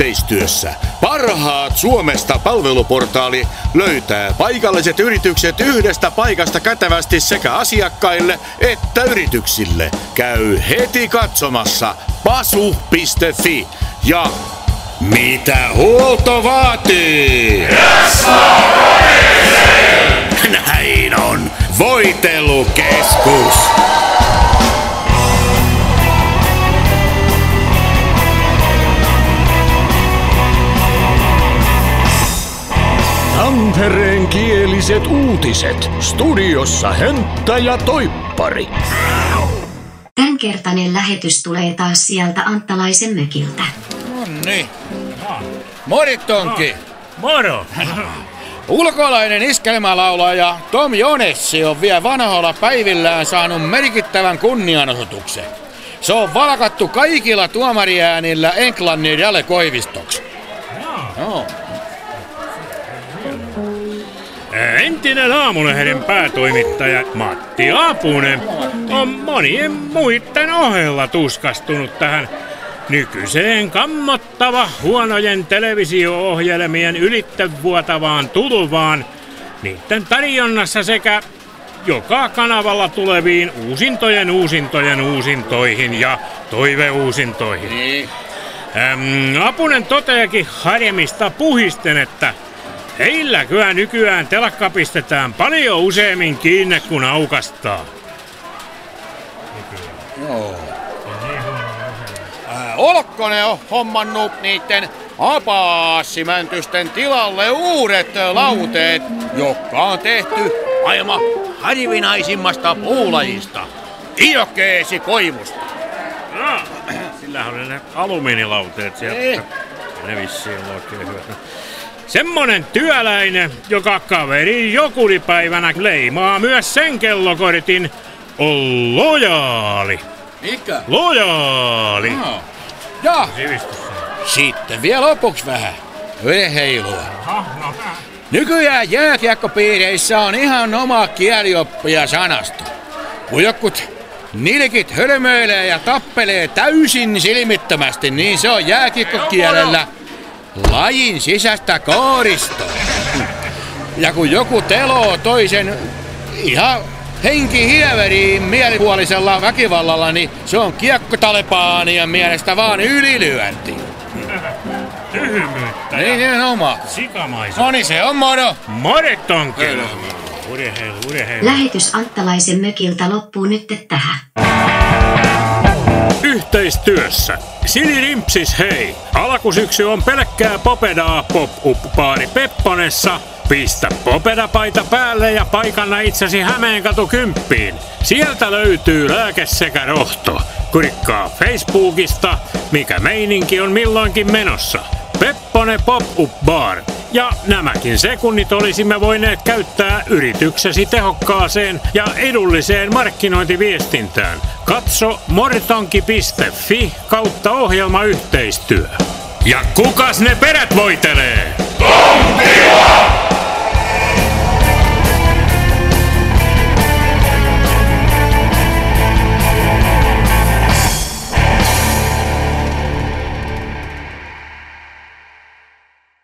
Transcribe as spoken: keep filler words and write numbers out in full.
Yhteistyössä parhaat Suomesta palveluportaali löytää paikalliset yritykset yhdestä paikasta kätevästi sekä asiakkaille että yrityksille. Käy heti katsomassa pasu piste fi ja mitä huolto vaatii? Näin on Voitelukeskus. Tampereen kieliset uutiset. Studiossa Hönttä ja Toippari. Tämänkertainen lähetys tulee taas sieltä Anttalaisen mökiltä. Nonni. Moritonki. Moro. Ulkolainen iskelmälaulaja Tom Jonessi on vielä vanhoilla päivillään saanut merkittävän kunnianosoituksen. Se on valkattu kaikilla tuomariäänillä Englannin Jale Koivistoksi. No. Entinen Aamulehden päätoimittaja Matti Apunen on monien muiden ohella tuskastunut tähän nykyiseen kammottava huonojen televisio-ohjelmien ylittevuotavaan tulvaan, niiden tarjonnassa sekä joka kanavalla tuleviin uusintojen uusintojen uusintoihin ja toiveuusintoihin. Niin. Ähm, Apunen toteakin harmista puhisten, että heillä kyllä nykyään telakka pistetään paljon useammin kiinni kuin aukastaa. Joo. Äh, Olkkonen on hommannut niitten apaasimäntysten tilalle uudet lauteet, jotka on tehty maailman harvinaisimmasta puulajista, iokkeesikoivusta. No, sillähän oli ne alumiinilauteet sieltä. Ne vissiin on oikein hyvä. Semmonen työläinen, joka kaveri jokulipäivänä leimaa myös sen kellokortin, on lojaali. Mikä? Lojaali. No. Ja Sivistys. sitten vielä lopuksi vähän veheilua. Nykyään jääkiekkopiireissä on ihan oma kielioppi ja sanasto. Kun jokut nilkit hölmöilee ja tappelee täysin silmittömästi, niin se on jääkiekkokielellä lajin sisäistä kooristoa. Ja kun joku teloo toisen ihan henkihieveriin mielipuolisella väkivallalla, niin se on kiekkotalepaanien mielestä vaan ylilyönti. Tyhmyyttä ja Niin oma. sikamaisuutta. No niin, se on moro. Moretonki. Urheilu, urheilu. Lähetys Anttalaisen mökiltä loppuu nyt tähän. Yhteistyössä. Sini Rimpsis hei. Alkusyksy on pelkkää popedaa pop-up-baari Pepponessa. Pistä popedapaita päälle ja paikanna itsesi Hämeenkatu kymppiin. Sieltä löytyy lääke sekä rohto. Kurikkaa Facebookista, mikä meininki on milloinkin menossa. Pepponen Pop-up Bar. Ja nämäkin sekunnit olisimme voineet käyttää yrityksesi tehokkaaseen ja edulliseen markkinointiviestintään. Katso moritonki piste fi kautta ohjelmayhteistyö. Ja kukas ne perät voitelee? Tontila!